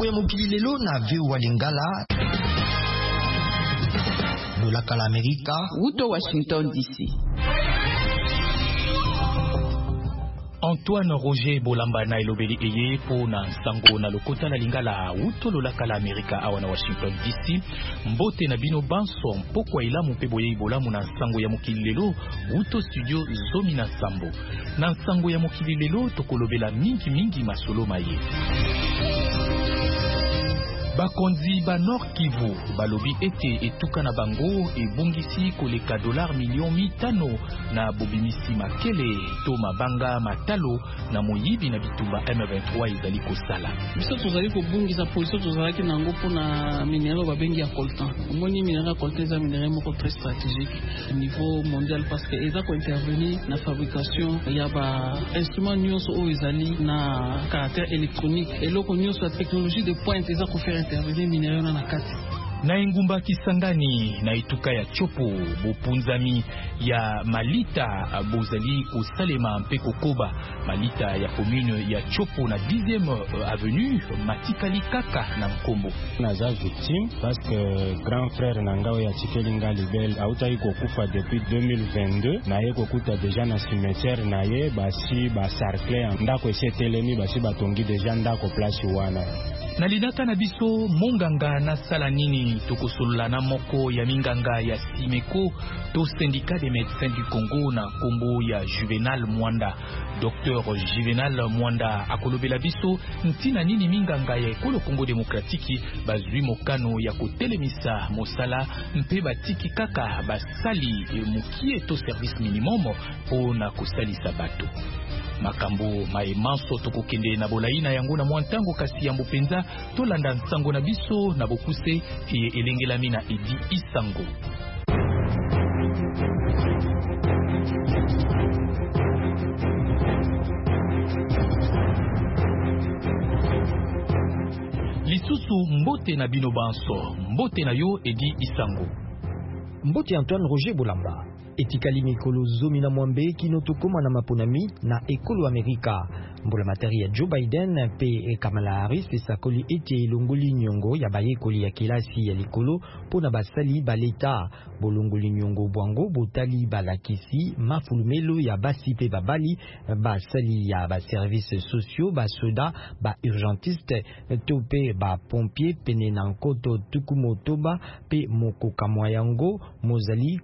ya mokili lelo na VOA Lingala. Lolaka la Amerika. Uto Washington DC. Antoine Roger Bolamba na elobeli eye po na sango na lokota la Lingala uto lolaka la Amerika awa na Washington DC. Mbote na bino banso mpoko ila mupeboye ibolamu na sango ya mokili lelo uto studio zomi na sambo. Na sango ya mokili lelo tokolobela mingi masolo maye. Bakonzi ba Nord Kivu balobi ete etuka na bango ebungisi koleka $500,000 na bobimisi makele to mabanga matalo na moyibi na bitumba M23 ezali kosala. Biso tozali kobungisa position tozalaki nango mpona minéraux babengi ya coltan. Omoni minéraux ya coltan eza minéraux moko très stratégique au niveau mondial parce que eza ko intervenir na fabrication ya ba instruments nyonso oyo ezali na caractère électronique eloko nyonso ya technologie de pointe eza ko faire intervenir minéraux na kati. Na engumba Kisangani na ituka ya Chopo bopunzami ya Malita bozali kosalema mpe kokoba Malita ya commune ya Chopo na 10e avenue Matikali kaka na Mkombo. Naza victime parce que grand frère nangao ya Tikelinga Libel autai kokufa depuis 2022 na ye kokuta déjà na cimetière na ye basi ba sarcle ndako esetelemi basi batongi déjà ndako place wana. Nalidaka na biso monganga na sala nini tokosolola na moko ya minganga ya Simeko to syndicat des médecins du Congo na kombo ya Juvenal Mwanda. Docteur Juvenal Mwanda akolobela biso ntina nini minganga ya ekolo Congo Demokratiki bazwi mokano ya kotelemisa mosala mpe batiki kaka basali mukie to service minimum po na kosalisa bato. Makambo maemanso tokokende na bolaina yango na mwantango kasi ya mbopenza tolanda nsango na biso na bokuse elengelami na Edi Isango. Lisusu mbote na bino banso, mbote na yo Edi Isango. Mbote Antoine Roger Bolamba. Etikali mikolo zomi na mwambe kino tokoma na maponami na ekolo Amerika. Mbola materi ya Joe Biden pe Kamala Harris esakoli ete elongoli nyongo ya bayekoli ya kelasi ya likolo pona basali baleta. Bolongoli nyongo bwango botali balakisi mafulumelo ya basi pe babali basali ya ba services sociaux basoda ba urgentiste to pe ba pompier pene na nkoto tukumotoba pe mokokamwa yango mozali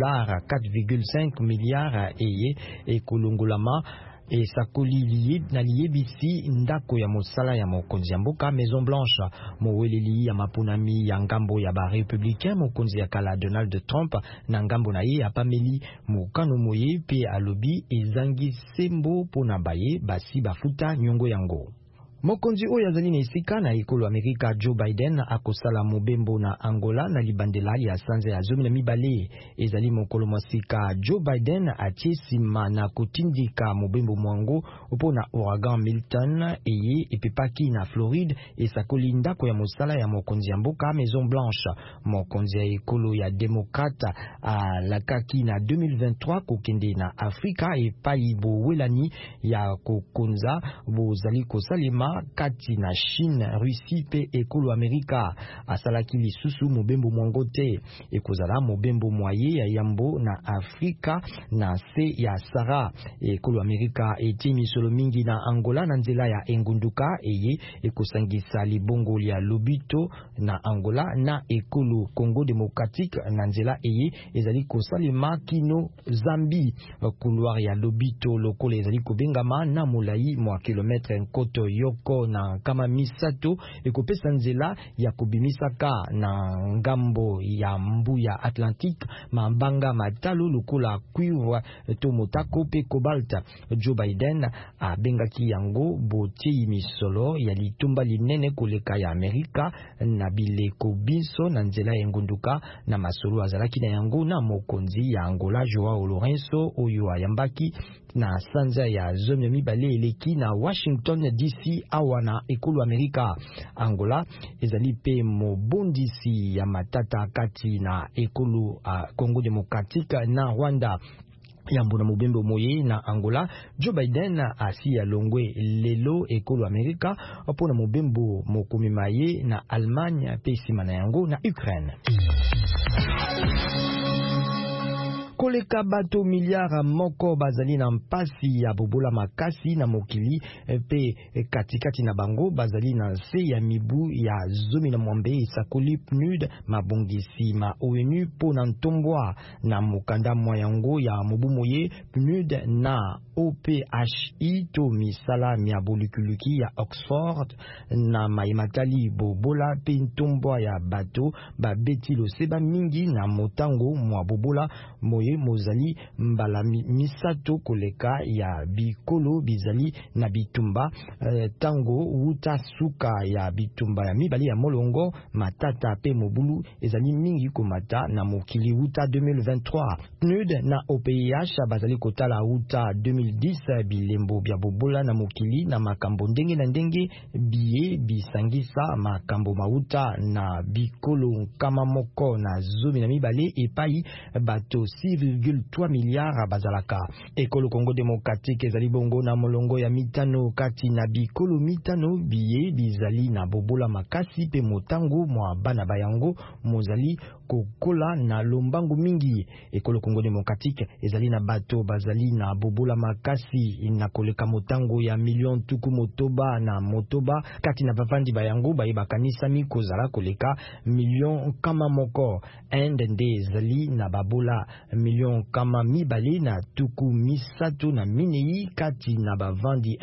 $4,5 milliards eye ekolongolama et sakoli liye na liyebisi ndako ya mosala ya mokonzi ya mboka Maison Blanche moweleli ya mapunami ya ngambo ya ba républicain mokonzi ya kala Donald Trump na ngambo na ye apameli mokano moye pe alobi ezangi sembo pona baye basi bafuta nyongo yango. Mokonzi oyo azali na esika na ekolo Amerika Joe Biden akosala mobembo na Angola na libandela ya sanza ya 12 ezali mokolo mosika Joe Biden atie sima na kotindika mobembo mwango opona ouragan Milton eye epepaki na Floride esakoli ndako ya mosala ya mokonzi ya mboka Maison Blanche. Mokonzi ya ekolo ya demokrata alakaki na 2023 kokende na Afrika epai bowelani ya kokonza bozali kosalema kati na Chine, Russie pe ekolo Amerika. Asalaki lisusu mobembo mwango te ekozala mobembo mwaye ya yambo na Afrika na se ya Sahara. Ekolo Amerika eti misolo mingi na Angola na nzela ya engunduka eye ekosangisa libongo ya Lobito na Angola na ekolo Congo Démocratique na nzela eye ezali kosalema kino Zambi. Couloir ya Lobito lokolo ezali kobengama na molai mwa kilometre nkoto yoko na kama misato ekopesa nzela ya kobimisaka na ngambo ya mbu ya Atlantique mabanga matalo lokola cuivre to motako pe cobalt. Joe Biden abengaki yango botie misolo ya litumba linene koleka ya Amerika na bileko biso na nzela ya ngunduka na masolo azalaki na yango na mokonzi ya Angola Joao Lourenço oyo ayambaki na sanza ya zone mibale eleki na Washington DC awa na ekolo Amerika. Angola ezali pe mobondisi ya matata kati na ekolo Congo Démocratique na Rwanda. Yambuna mubembe moye na Angola, Joe Biden asi ya longwe lelo ekolo Amerika opona mubembo mokumimaye na Allemagne pe simana yango na Ukraine. Koleka bato miliara moko bazali na mpasi ya bobola makasi na mokili pe katikati na bango bazali na se ya mibu ya zomi na mwambe isakoli PNUD mabongisi ma ONU po na ntombwa na mukanda mwayango ya mobumoye PNUD na OPHI to misala miabulikuluki ya Oxford na maimatali bobola pe ntombwa ya bato babeti loseba mingi na motango mwa bobola moye mozali mbala misato koleka ya bikolo bizali na bitumba tango wuta suka ya bitumba ya mibali ya molongo matata pe mobulu ezali mingi komata na mokili wuta 2023. PNUD na OPH bazali kotala wuta 2010 bilembo bya bobola na mokili na makambo ndenge na ndenge biye bisangisa makambo mauta na bikolo kama moko na zomi na mibale epai bato 6,3 milliards bazalaka. Ekolo Congo Démocratique ezali bongo na molongo ya mitano kati na bikolo mitano biye bizali na bobola makasi pe motango mwa bana bayango mozali kokola na lombangu mingi. Ekolo Congo Démocratique ezali na bato bazali na bobola makasi na koleka motango ya million tuku motoba na motoba kati na bavandi bayango bayebakanisa mikozala koleka million kama moko. Inde nde ezali na babola million kama mibale na tuku misato na minei kati na bavandi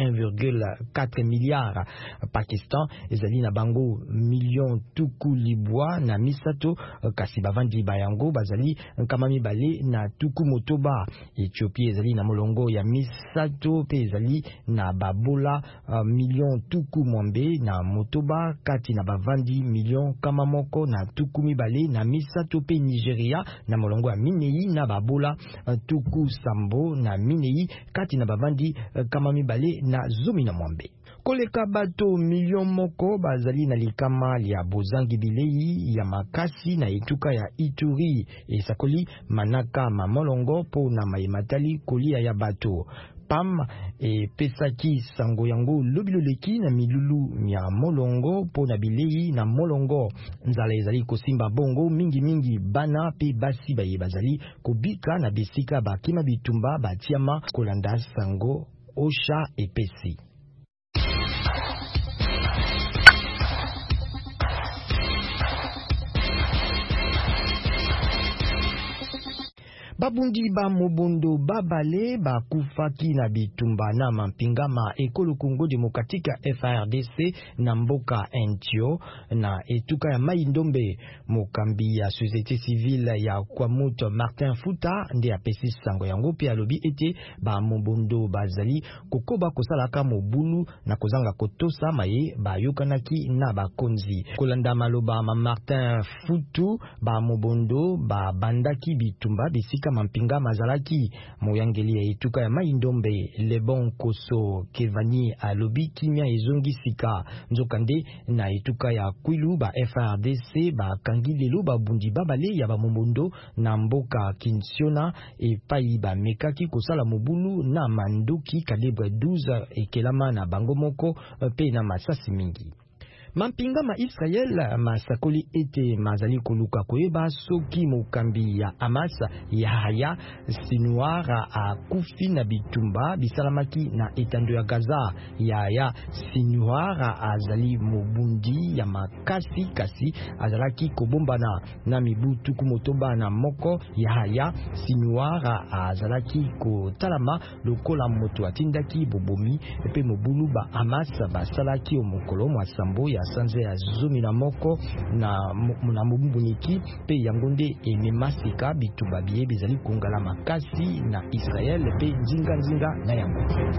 1,4 milliard. Pakistan ezali na bango million tuku libwa na misato kasi bavandi bayango bazali kama mibale na tuku motoba. Ethiopia ezali na molongo ya misato pe ezali na babola million tuku mwambe na motoba kati na bavandi million kama moko na tuku mibale na misato pe Nigeria na molongo ya minei na babola tuku sambo na minei kati na bavandi kama mibale na zomi na mwambe. Koleka bato million moko bazali na likama ya bozangi bilei ya makasi na etuka ya Ituri esakoli manaka mamolongo po na maimatali kolia ya bato. PAM pesaki sango yango lobiloleki na milulu ya molongo po na bilei na molongo. Nzala ezali kosimba bongo mingi bana pe basi baye bazali kobika na bisika bakima bitumba batiama kolanda sango osha epesi. Babundi ba mobondo babale bakufaki na bitumba na mampingama ekolo Congo Démocratique FARDC na mboka Entio na etuka ya Mai-Ndombe. Mokambi ya société civile ya Kwamuto Martin Futa nde apesi sango yango pe alobi ete ba mobondo bazali kokoba kosalaka mobulu na kozanga kotosa maye bayokanaki na bakonzi. Kolanda maloba ma Martin Futu ba mobondo ba bandaki bitumba bisika mampinga mazalaki. Moyangeli ya etuka ya Mai-Ndombe Lebon Koso Kevani alobi kimia ezongi sika nzokande na etuka ya Kwilu ba FARDC ba kangi lelo babundi babale ya ba mobondo na mboka Kinsiona epai ba mekaki kosala mobulu na mandoki calibre 12 ekelama na bango moko pe na masasi mingi. Mampinga ma Israel masakoli ete mazali koluka koyeba soki mokambi ya Hamas Yahya Sinwar a kufi na bitumba bisalamaki na etando ya Gaza. Yahya Sinwar azali mobundi ya makasi kasi azalaki kobombana na mibutu kumotoba na moko. Yahya Sinwar azalaki kotalama lokola moto atindaki bobomi pe mobulu ba Hamas basalaki omokolo mwasambo ya sanze ya zomi na moko na mobumbuniki pe yangonde ememasika bituba biye bizali kongala makasi na Israel pe nzinga na yango.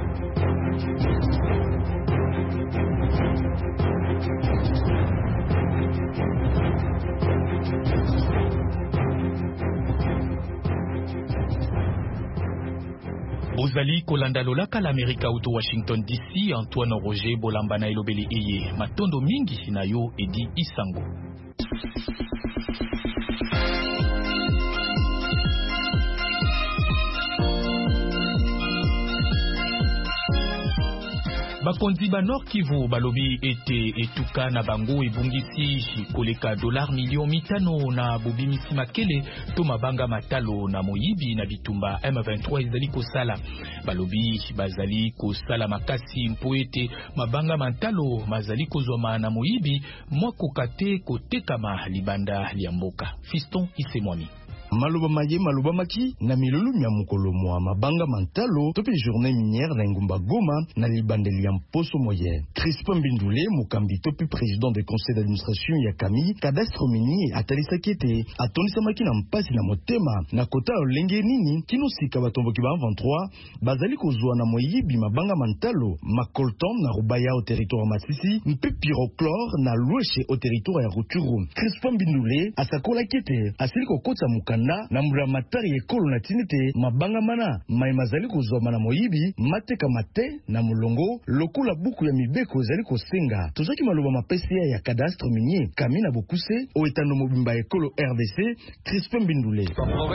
Bozali kolanda lolaka l'Amerika auto Washington DC. Antoine Roger Bolamba na elobeli eye matondo mingi na yo edi isango. Bakonzi ba Nord Kivu balobi ete etuka na bango ebungisi koleka $500,000 na bobimisi makele to mabanga matalo na moyibi na bitumba M23 ezali kosala. Balobi bazali kosala makasi mpo ete mabanga matalo mazali kozwama na moyibi mwako kate kotekama libanda lia mboka. Fiston Isemwami. Maluba maye maluba maki na milulu mya mukolo mwa mabanga mantalo tope journée minière na ngumba Goma na libandeli ya mposo moye. Crispin Mbindule mukambi tope président du conseil d'administration ya Kami cadastre mini atalisa kete atonisa maki na mpasi na motema na kota olenge nini kino sika batomboki ba 23 bazali kozwa na moyibi mabanga mantalo makolton na rubaya au territoire Masisi mpe pyrochlore na louche au territoire ya Rutshuru. Crispin Mbindule asakola kete asili kokota mukanda na mbula matari ekolo na tinite mabanga mana mai mazali kozwa na moyibi mateka mate na mulongo lokola buku ya mibeko zali kosenga tozaki maloba mapesi ya cadastre minier Kami na Bokuse o etano mobimba ekolo RDC. Crispin Mbindule.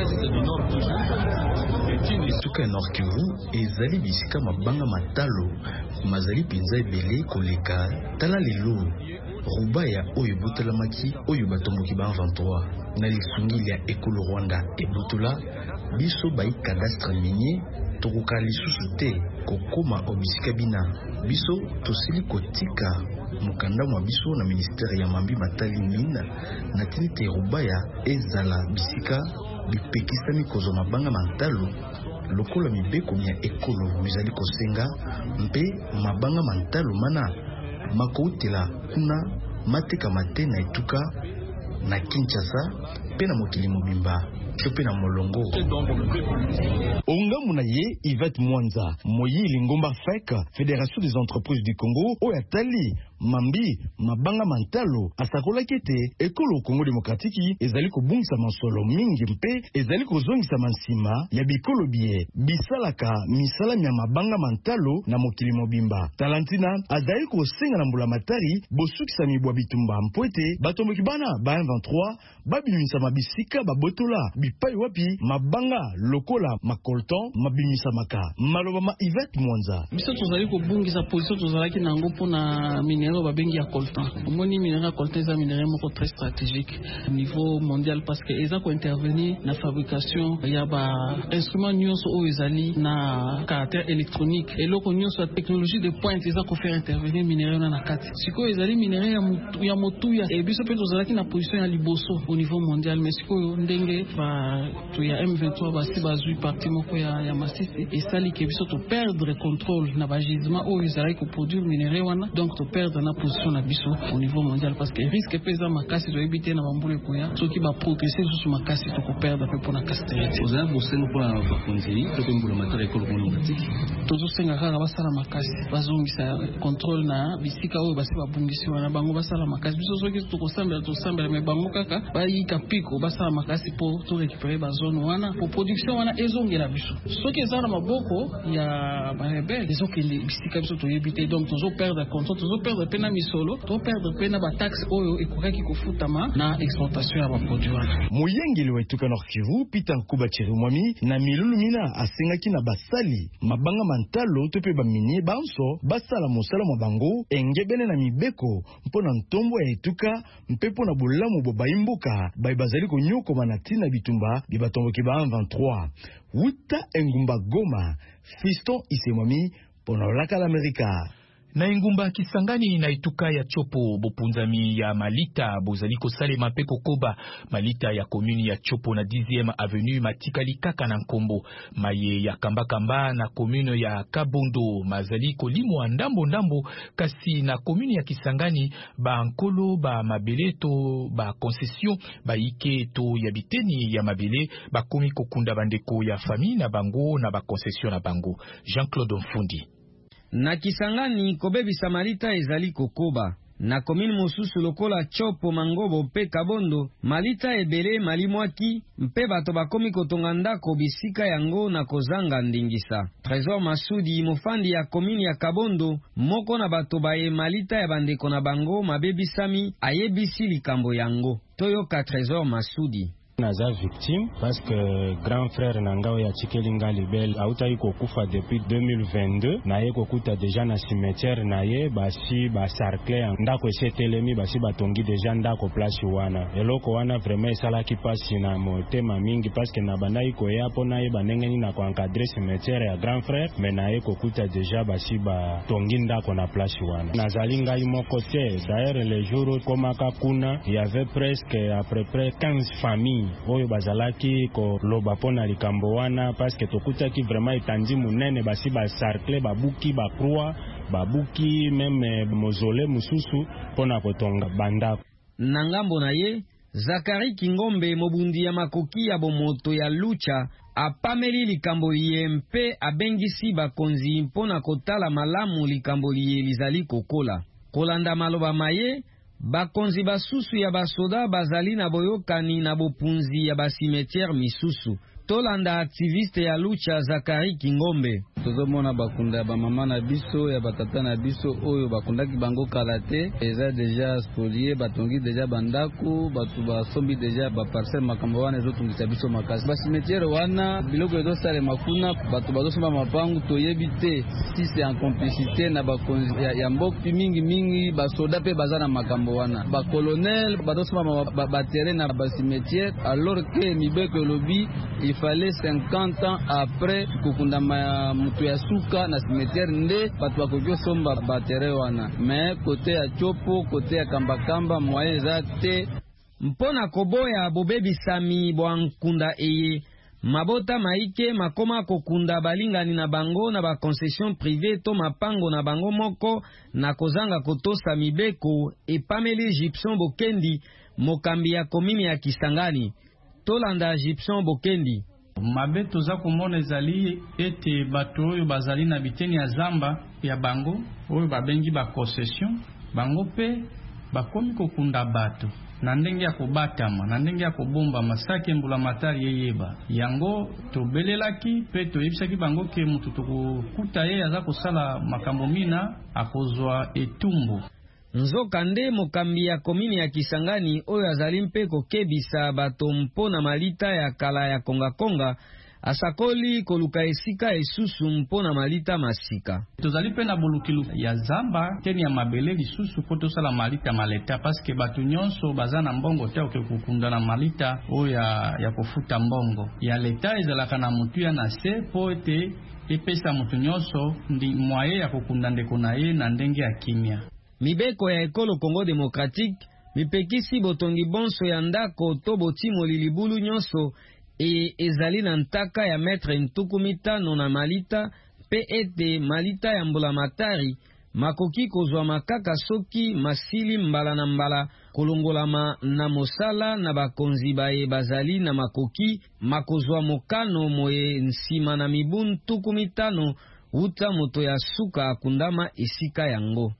Etuka Nord Kivu ezali bisika mabanga matalo mazali penza ebele koleka tala lelo rubaya oyo botelamaki oyo batomboki ba 23 na lisungili ya ekolo Rwanda ebotola biso bai cadastre minier tokoka lisusu te kokoma obisika bina biso tosili kotika mukanda mwa biso na ministère ya mambi matali mina na tinite rubaya ezala bisika bipekisami kozo mabanga mantalo lokola mibeko mya ekolo mizali kosenga mpe mabanga mantalo mana makoutela kuna mateka mate na etuka na Kinshasa pe na mokili mobimba chope na molongo. Ongamu na ye Yvette Mwanza moyi lingomba FEC Fédération des entreprises du Congo oyatali mambi mabanga mantalo asakola kete ekolo Congo démocratique ezali kobungisa masolo mingi mpe ezali kozongisa mansima ya bikolo bie bisalaka misala mya mabanga mantalo na mokili mobimba. Talantina azali kosenga na mbula matari bosukisa mibwa bitumba mpwete batomboki bana ba 23 babimisa mabisika babotola bipai wapi mabanga lokola makolton mabimisa maka maloba ma Yvette Mwanza. Biso tozali kobungisa position tozalaki nango mpona minéraux babengi ya coltan. Omoni minéraux ya coltan eza minéraux moko très stratégique au niveau mondial parce que eza ko intervenir na fabrication ya ba instruments nyonso oyo ezali na caractère électronique eloko nyonso ya technologie de pointe eza ko faire intervenir minéraux na kati. Siko ezali minéraux ya motuya e biso pe tozalaki na position ya liboso au niveau mondial mais siko ndenge ba to ya M23 basi bazui parti moko ya Masisi et sali ke biso to perdre contrôle na bagisement oyo ezali ko produire minéraux wana donc to perdre na position na biso au niveau mondial parce que risque pesa makasi to ebité na bambule koya soki ba progresser sous makasi to ko perdre pe pona castrité oza bosengo kwa bakonzi to pembula matala ekolo konomatique tozo senga kaka basala makasi bazongisa contrôle na bisika oyo basi babungisi wana bango basala makasi biso soki to kosambela me bango kaka bayika piko basala makasi po to récupérer ba zone wana po production wana ezongela biso soki ezala maboko ya ba rebelle ezokende bisika biso to yebite donc tozo perdre contrôle tozo perdre pena misolo to perdre pena ba taxe oyo ekokaki kofutama na exportation ya ba produit wana. Moyengeli wa etuka Nord Kivu Peter Nkuba Chirimwami na milulu mina asengaki na basali mabanga mantalo to pe ba minier banso basala mosala mwa bango engebene na mibeko mpona ntombo ya etuka mpepo na bolamu bo baimbuka bazali konyoko manatina bitumba bibatomboki ba 23 wuta engumba Goma. Fiston Isemwami pona laka l'Amerika. Na ingumba Kisangani na etuka ya Chopo bopunzami ya Malita bozali kosalema pe kokoba Malita ya commune ya Chopo na 10e avenue Matikali kaka na Nkombo maye ya kamba na commune ya Kabondo mazali kolimo ndambo kasi na commune ya Kisangani ba nkolo ba mabele to ba concession ba ike to ya biteni ya mabele ba komi kokunda bandeko ya famille na bango na ba concession na bango. Jean-Claude Mfundi. Na Kisangani kobebisa Malita ezali kokoba na komine mosusu lokola Chopo Mangobo pe Kabondo Malita ebele malimwaki mpe bato bakomi kotonga ndako bisika yango na kozanga ndingisa. Trésor Masudi mofandi ya komine ya Kabondo moko na bato baye Malita ya bandeko na bango mabebisami ayebisi likambo yango. Toyoka Trésor Masudi. naza victime parce que grand frère nangao ya Chikelinga Libel autai kokufa depuis 2022 na ye kokuta deja na cimetière na ye basi basarcle ndako esetelemi basi batongi deja ndako place wana eloko wana vraiment esalaki pasi na motema mingi parce que na bandai koya pona ye banengeni na koencadrer cimetière ya grand frère mais na ye kokuta deja basi batongi ndako na place wana nazali ngai moko te d'ailleurs les jours komaka kuna il y avait presque à peu près 15 familles oyo bazalaki koloba pona likambo wana parce que tokutaki vraiment etandi munene basi basarcle babuki bakroi babuki meme mozole mususu pona kotonga bandako na ngambo na ye Zakari Kingombe mobundi ya makoki ya bomoto ya Lucha apameli likambo liye mpe abengisi bakonzi mpona kotala malamu likambo liye lizali kokola kolanda maloba maye bakonzi basusu ya basoda bazali na boyokani na bopunzi ya basimetiere misusu tolanda activiste ya Lucha Zakari Kingombe tozomona bakunda ya bamama na biso ya batata na biso oyo bakundaki bango kalate eza deja spolié batongi deja bandako batu basombi deja baparcelle makambo wana ezotungisa biso makasi basimetiere wana biloko ezosalema kuna batu bazosomba mapangu toyebi te si c'est en complicité na bakonzi ya mboki mingi basoda pe baza na makambo wana bakolonel bazosomba batere na basimetiere alors que mibeko elobi il fallait 50 ans après kokunda mutu ya suka na cimetière nde batu bakoki osomba batere wana mais kote ya chopo kote ya kambakamba moye eza te mpona koboya bobebisami bwa nkunda eye mabota maike makoma kokunda balingani na bango na baconcession privé to mapango na bango moko na kozanga kotosa mibeko epameli Gibson Bokendi mokambi ya komini ya Kisangani tolanda Gibson Bokendi mabe toza komona ezali ete bato oyo bazali na biteni ya zamba ya bango oyo babengi concession bango pe bakomi kokunda bato na ndenge ya kobatama na ndenge ya kobomba masake mbula matari yeyeba yango tobelelaki pe toyebisaki bango ke mutu tokokuta ye aza kosala makambo mina akozwa etumbu nzoka nde mokambi ya komini ya Kisangani oyo azali mpe kokebisa bato mpona malita ya kala ya konga asakoli koluka esika esusu mpona malita masika tozali pe na bolukilu ya zamba teni ya mabele lisusu po tosala malita maleta paske bato nyonso baza na mbongo te okekukunda na malita oyo ya kofuta mbongo ya leta ezalaka na mutu ya na se po ete epesa mutu nyonso ndi mwaye ya kokunda ndeko na ye na ndenge ya kimia mibeko ya ekolo Congo Démocratique mipekisi botongi bonso ya ndako to botimoli libulu nyonso ezali na ntaka ya metre ntuku mitano na malita pe ete malita ya mbula matari makoki kozwa makaka soki masili mbala na mbala kolongolama na mosala na bakonzi baye bazali na makoki makozwa mokano moye nsima na mibu ntuku mitano uta moto ya suka akundama esika yango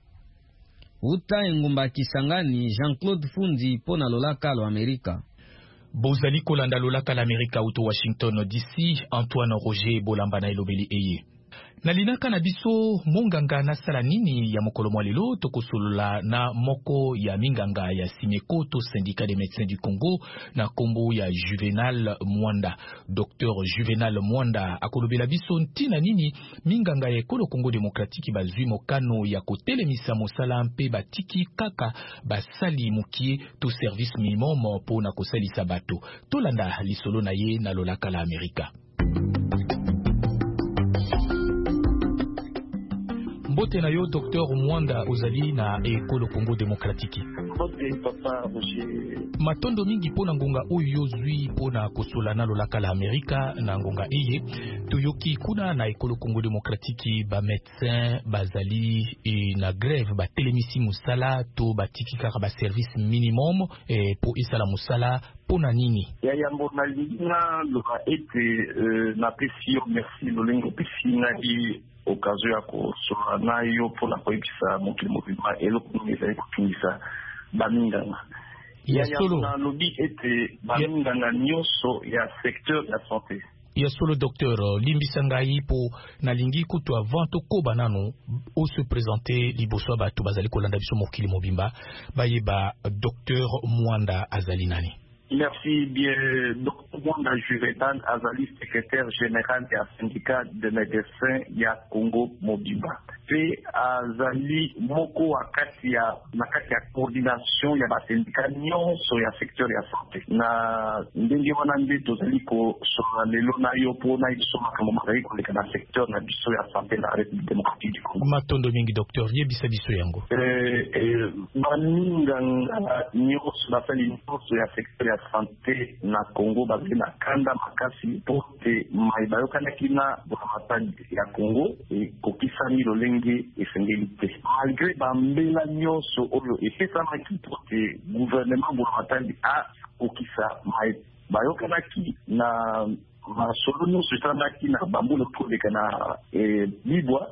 uta engumba Kisangani Jean-Claude Fundi pona lolaka lo Amerika bozali kolanda lolaka l'Amerika uto Washington DC Antoine Roger Bolamba na elobeli eye nalinaka na biso monganga na sala nini ya mokolo mwa lelo tokosolola na moko ya minganga ya Simeko to syndicat des médecins du Congo na kombo ya Juvenal Mwanda Dr Juvenal Mwanda akolobela biso ntina nini minganga ya ekolo Congo démocratique bazwi mokano ya kotelemisa mosala mpe batiki kaka basali mukie to service minimum po na kosalisa bato tolanda lisolo na ye na lolaka la Amerika. Mbote na yo Dr Mwanda ozali na ekolo Congo démocratique. Matondo mingi pona ngonga oyo zwi pona kosola na lolaka la Amerika na ngonga eye toyoki kuna na ekolo Congo démocratique ba médecin bazali na grève ba telemisi musala to batiki kaka ba service minimum po isala musala pona nini ya yambo na lina lo ete na pesio merci lolengo pisina di occasion ya kosola na yo pona koyebisa mokili mobima eloko ezali kotungisa baminganga ya solo na lobi ete baminganga nyonso ya secteur ya santé ya solo docteur limbisa ngai po nalingi kutu avant tokoba nano o se présenter liboso bato bazali kolanda biso mokili mobimba bayeba docteur Mwanda azali nani. Merci bien. Dr. Mwanda Juvenal Azali, secrétaire général du syndicat de médecins ya Congo Mobimba. Pe Azali moko wakati ya coordination ya basindika nyonso ya secteur ya santé. Na ndenge wana nde tozali ko sona lelo na yo pona isoma kama mazali koleka na secteur na biso ya santé na République démocratique du Congo. Matondo mingi docteur yebisa biso yango. Baninga nyonso basali nyonso ya secteur ya santé na Congo bazali na kanda makasi pote mai bayokanaki na bokamatani ya Congo kokisami lolenge esengeli te. Malgré bambela nyonso oyo epesamaki pote gouvernement bokamatani kokisa mai bayokanaki na masolo nyonso esalamaki na bambula koleka na libwa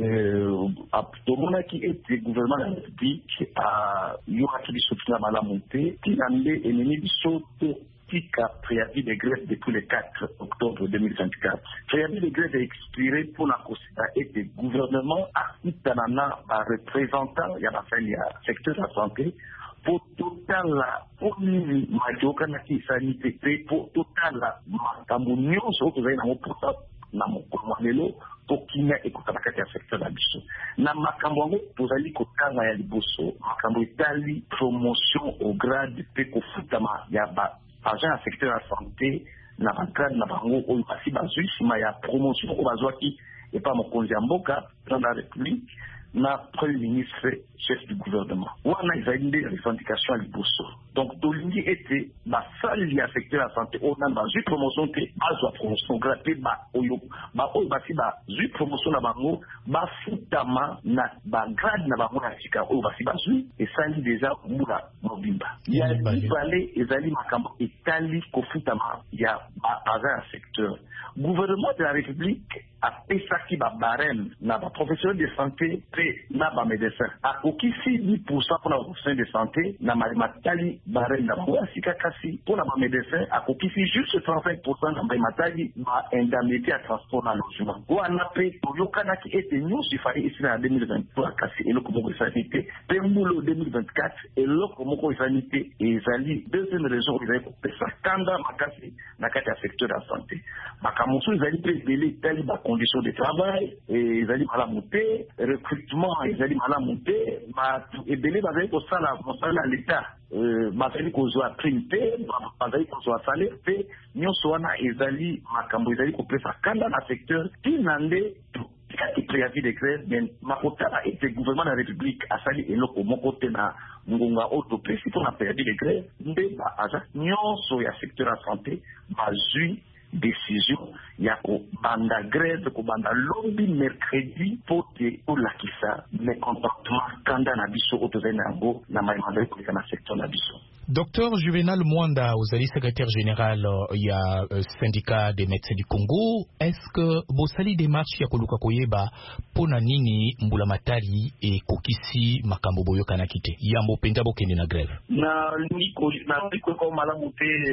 tomonaki ete gouvernement ya république ayokaki biso tina malamu te tina nde enemi biso tika préavis de grève depuis le 4 octobre 2024. Préavis de grève est expiré pour la considérer et le gouvernement akitana na représentant ya bafali ya secteur de la santé pour total la pomini majoka na sanité pour total la makambo nyonso kozali na mopota na mokolo lelo tokina ekotana kati ya secteur na biso na makambo yango tozali kotanga ya liboso makambo etali promotion au grade pe kofutama ya agent ya secteur ya santé na bagrade na bango oyo basi bazwi nsima ya promotion oyo bazwaki epa mokonzi ya mboka président de la république na premier ministre chef du gouvernement wana ezali nde revendication ya liboso donc tolingi ete basali ya secteur ya santé oyo nani bazwi promotion te bazwa promotion grade pe baoyo basi bazwi promotion na bango bafutama na bagrade na bango na sika oyo basi bazwi esali deja mbula mobimba ya libale ezali makambo etali kofutama ya baagent ya secteur gouvernement de la république apesaki babarème na baprofessionnel de santé pe na bamédecin akokisi 10% mpona baprofessionnel de santé na matali barème na bango ya sika kasi mpona bamédecin akokisi juste 35% na matali baindemnité ya transport na logement wana mpe toyokanaki ete nyonso efali esila na 2023 kasi eloko moko esali te mpe mbula 2024 eloko moko esali te ezali deuxième raison ezali kopesa kanda makasi na kati ya secteur ya santé makambo mosusu ezali mpe ebele etali bacondition de travail ezali malamu te recrutement ezali malamu te bato ebele bazali kosala mosala ya l'état bazali kozwa prime te bazali kozwa salaire te nyonso wana ezali makambo ezali kopesa kanda na secteur tina nde kati préavis de grève mais makotala ete gouvernement de la république asali eloko moko te na ngonga oyo topesi mpona préavis de grève nde baagent nyonso ya secteur ya santé bazwi décision ya kobanda grève kobanda lobby mercredi po te olakisa mécontentement kanda na biso oyo tozali na yango na mayemazali koleka na secteur na biso. Docteur Juvenal Mwanda, vous êtes secrétaire général ya syndicat des médecins du Congo. Est-ce que vous sali démarche ya koluka koyeba pona nini mbula matari e kokisi makambo boyo kanakite yambo penza bokende na grève? Na niko ko malamu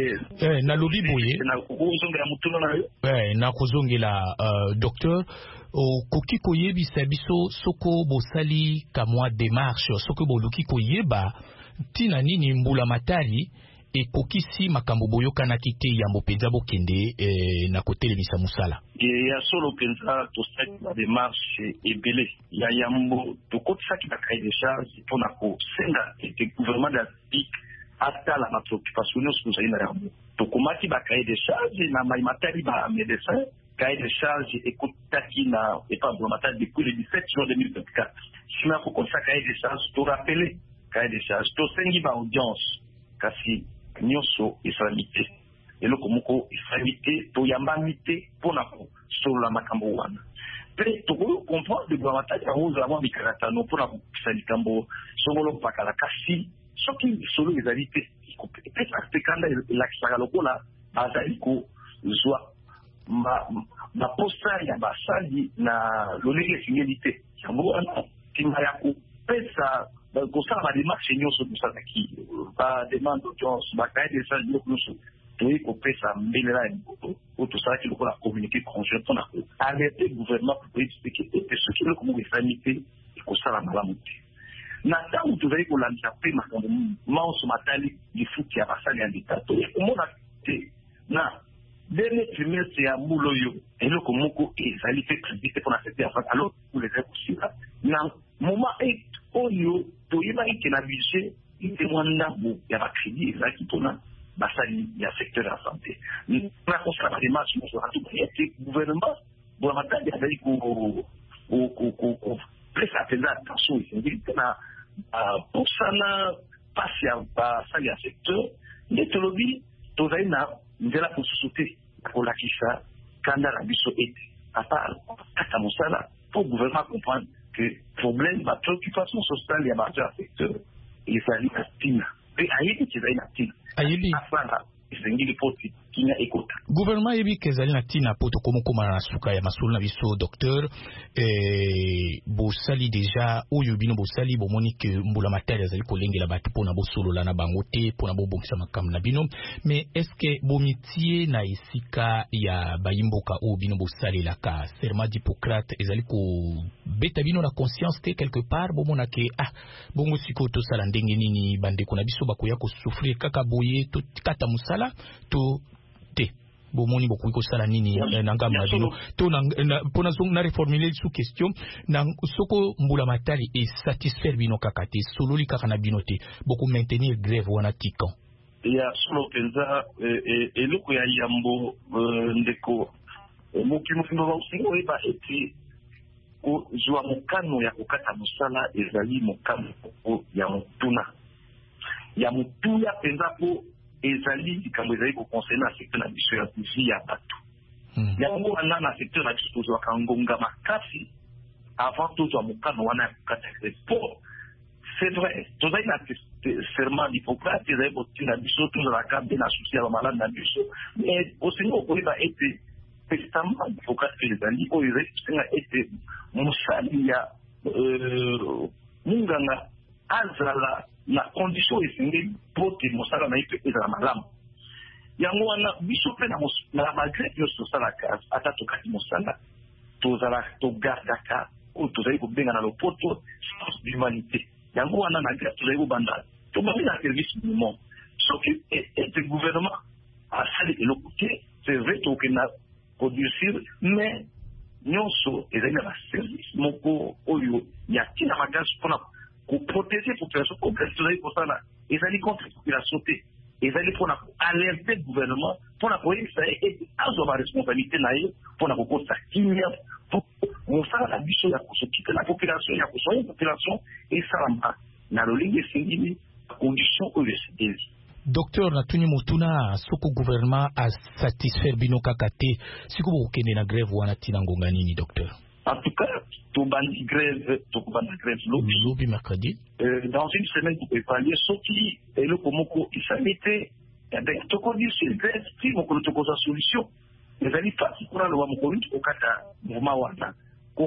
te na lobi boye na kuzonga ya mutuno na yo na kuzongela docteur koki koyebisa biso soko bosali kamwa démarche soko boluki koyeba tina nini mbula matari ekokisi makambo boyokanaki te yambo penza bokende na kotelemisa musala ya solo penza tosali ba démarche ebele ya yambo tokotisaki ba cahier de charge mpona kosenga ete gouvernement de la République atala na préoccupation nyonso tozali na yango tokomaki ba cahier de charge na matari ba médecin cahier de charge ekotaki na epa mbula matari depuis le 17 juin 2024 sima kokotisa cahier de charge torapele cahier de charge tosengi ba audience kasi nyonso esalami te eloko moko esalami te toyambami te mpona kosolola makambo wana mpe tokoki comprendre gouvernementali yango ozala mwa mikalatano mpona kokisa likambo songolo mpakala kasi soki solo ezali te epesaka mpe kanda elakisaka lokola bazali kozwa baposa ya basali na lolenge esengeli te yango wana ntima ya kopesa kosala badémarche nyonso tosalaki bademande d'audience bakaye de charge biloko nyonso toyei kopesa mbelela ya liboto oyo tosalaki lokola communiqué conjoint mpona koalerte gouvernement pour koyebiseke ete soki eloko moko esalami te ekosala malamu te na tango tozali kolandisa mpe makambo manso matali lifuti ya basali ya leta toyekomona te na dernier trimestre ya mbula oyo eloko moko ezali mpe crédité mpona secteur ya France alors mbula ezali kosila na moment oyo toyebaki ke na budget ite mwa ndambo ya bacrédit ezalaki mpona basali ya secteur ya santé na kosala badémarche nyonso atubai ete gouvernement bona matali azali kopesa mpenza attention esengeli mpona posana pasi ya basali ya secteur nde tolobi tozali na nzela mosusu te kolakisa kanda na biso ete ata kata mosala pour gouvernement comprendre que problème préoccupation sociale ya bato ya secteur ezali na ntina mpe ayebi ke ezali na ntina afala esengeli po kinya ekota gouvernement yebi ke ezali na ntina po tokomokoma na suka ya masolo na biso docteur bosali deja oyo bino bosali bomoni ke mbula matari azali kolengela bato mpona bosolola na bango te mpona bobongisa makambo na bino mais est-ce que bomitie na esika ya bayimboka oyo bino bosalelaka serment d'Hippocrate ezali kobeta bino na conscience te quelque part bomona ke bongo sikoyo tosala ndenge nini bandeko na biso bakoya kosouffrir kaka boye kata mosala to te bomoni bokoki kosala nini na ngambo na bino to mpona na reformuler sous question na soko mbula matari esatisfaire bino kaka te sololi kaka na bino te boko maintenir grève wana tikan ya solo mpenza eloko ya yambo ndeko mokimo baosinga oyeba ete kozwa mokano ya kokata mosala ezali mokano ya motuna mpenza mpo ezali likambo ezali kokonserne na secteur na biso ya vie ya bato yango wana na secteur na biso tozwaka ngonga makasi avant tozwa mokano wana ya kokata po c'est vrai tozali na serment d'Hippocrate ezali kotina biso tozalaka mpe na susi ya bamalade na biso mais osengi okoyeba ete testament d'Hippocrate mpe ezali oyo ezali kosenga ete mosali ya munganga azala na condition esengeli pote mosala na ye mpe ezala malamu yango wana biso mpe na malgré nyonso tosalaka ata tokati mosala togardaka oyo tozali kobenga na lopoto sens d'humanité yango wana na grève tozali kobanda tobandi na service du monde soki ete gouvernement asali eloko te c'est vrai tokenda kodurcir mais nyonso ezali na baservice moko oyo ya ntina makasi mpona protéger population complète tozali kosala ezali contre population te ezali mpona koalerte gouvernement mpona koyebisa ye ete azwa baresponsabilité na ye mpona kokotisa kimia mosala na biso ya kosokite na population ya kosoya population esalama na lolenge esengeli condition oyo esengeli docteur natuni motuna soko gouvernement asatisfaire bino kaka te siko bokokende na grève wana ntina ngonga nini docteur? En tout cas, tobandi grève lobby mercredi. Dans une semaine, pour évaluer ce qui est le komoko isamité. Toko dit sur grève, si vous avez une solution, les amis pas si pour le wamoko au kata mouvement wana, au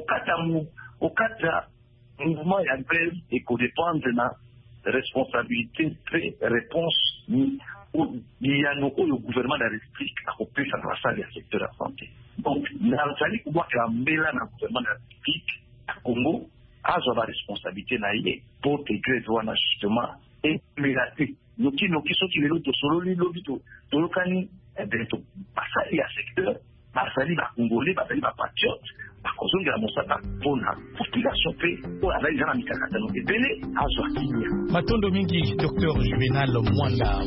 kata mouvement ya grève et qu'on dépend de la responsabilité très réponse il y a le gouvernement de la République à couper sa salle du secteur de la santé. Donc, nous allons voir que la gouvernement de la République à Congo a la responsabilité pour intégrer justement et mériter. Nous qui sont qui veulent solo l'obito, tout le cani, passer à secteur, passer à Congolais, passer à patriote, à cause de la monsata pour la population paix, pour la veille de la mikakatano et belé à Zoakinia. Matondo mingi, docteur Juvenal Mwanda.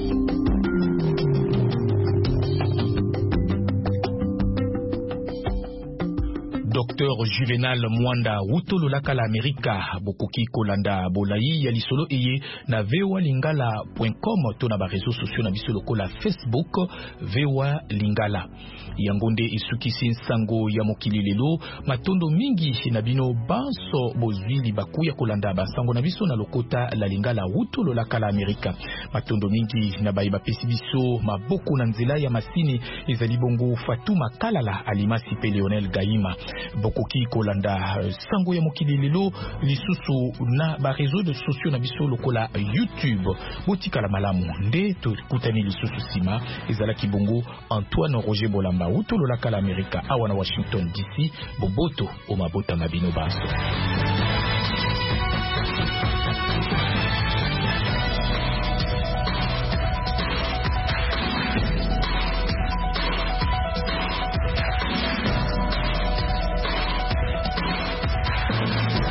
Docteur Juvenal Mwanda Wutolo Lakala Amerika Bokoki Kolanda Bolayi ya lisolo eye na voalingala.com to na ba réseaux sociaux na biso lokola Facebook VOA Lingala yangonde isukisi nsango ya mokili lelo matondo mingi na bino banso bozwili bakuya kolanda basango na biso na lokota la Lingala Wutolo Lakala Amerika matondo mingi na bayiba pesi biso maboko na nzela ya masini ezali bongo Fatuma Kalala Alimasi pe Leonel Gaima Bokoki kolanda sango ya mokili lelo lisusu na ba réseaux de sociaux na biso lokola YouTube botika la malamu nde to kutani lisusu sima ezalaki bongo Antoine Roger Bolamba Utolo Lakala Amerika awana Washington DC boboto o mabota mabino baso